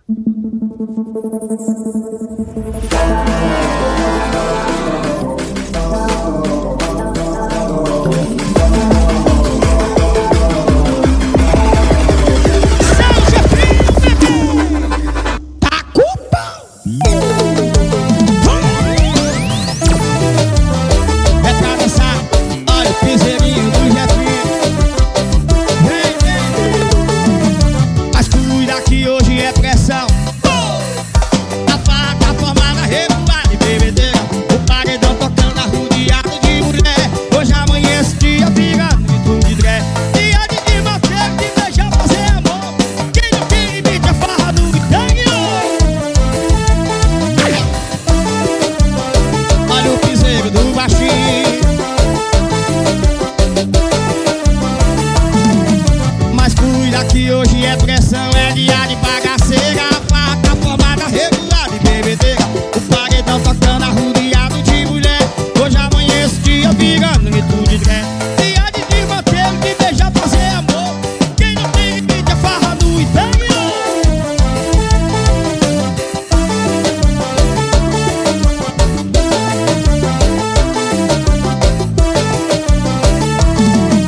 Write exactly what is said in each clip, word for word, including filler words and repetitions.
Que hoje é pressão, é dia de bagaceira. A faca formada regular de bebedeira. O paredão tocando arrodeado de mulher. Hoje amanhece dia virando mito de dré. Dia de desmanteiro, de beijar, fazer amor. Quem não tem limite é farra no interior.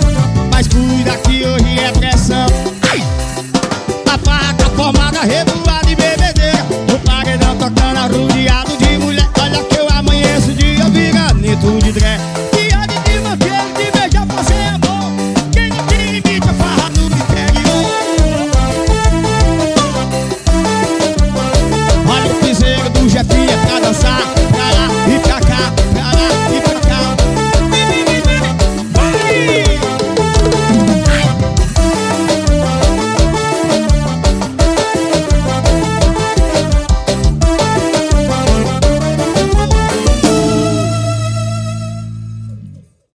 Mas cuida que hoje é pressão. A faca formada regular